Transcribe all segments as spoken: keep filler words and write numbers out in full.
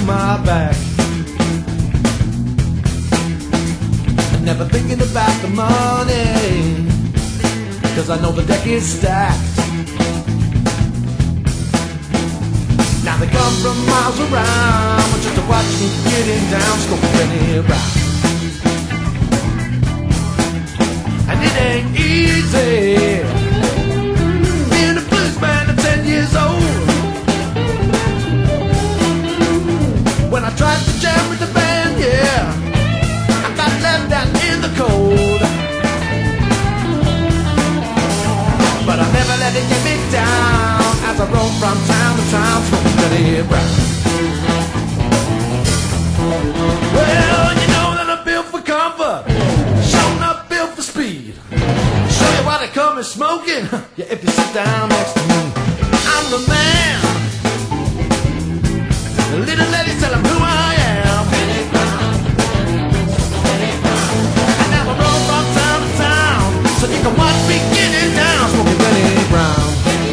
my back. Never thinking about the money, cause I know the deck is stacked. Now they come from miles around just to watch me getting down, smoking Benny Brown. And it ain't easy being a blues band at ten years old. When I tried to jam with the band, yeah, I got left out in the cold. But I never let it get me down as I rode from town to town, smoking Benny Brown. Well, you know that I'm built for comfort, sure not built for speed. Show you why they call me smoking, yeah, if you sit down next to me. I'm the man. The little lady tell him who I am. And now I roll from town to town, so you can watch me get it down, smoking Benny Brown.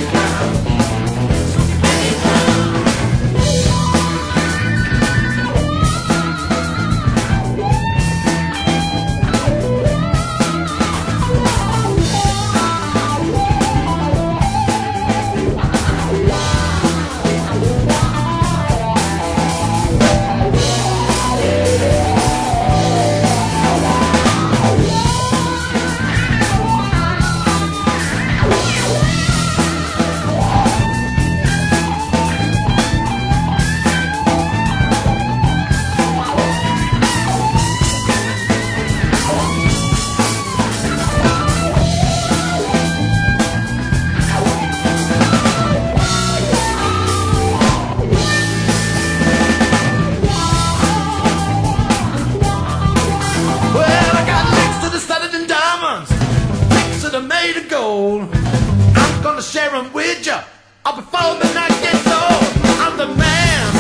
I'm gonna share them with ya, all before the night gets old. I'm the man.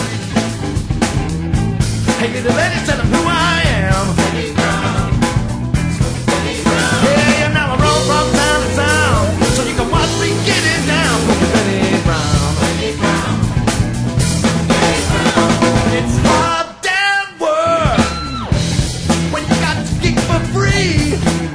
Hey, little lady, tell them who I am. Benny Brown. Benny Brown. Yeah, yeah, now I roll from town to town, so you can watch me get it down, smoking Benny Brown. Benny Brown. Benny Brown. It's hard damn work when you got to gig for free.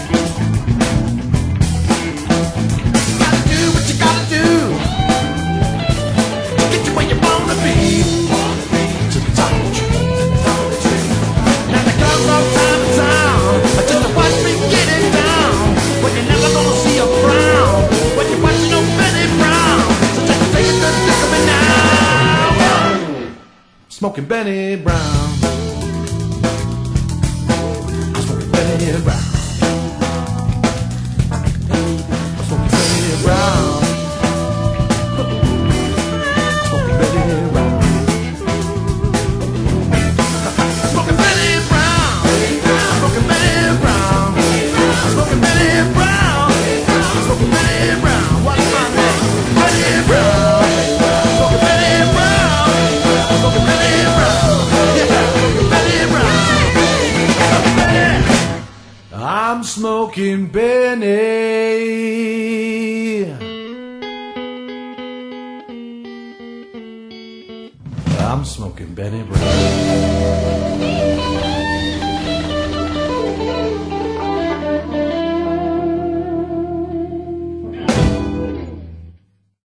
Smoking Benny Brown. I'm smoking Benny Brown. I'm smoking Benny Brown. Smoking Benny Brown. Smoking Benny Brown. Smoking Benny Brown. Smoking Benny Brown. Smoking Benny Brown. What's my name? Benny Brown. I'm smoking Benny. I'm smoking Benny Brown.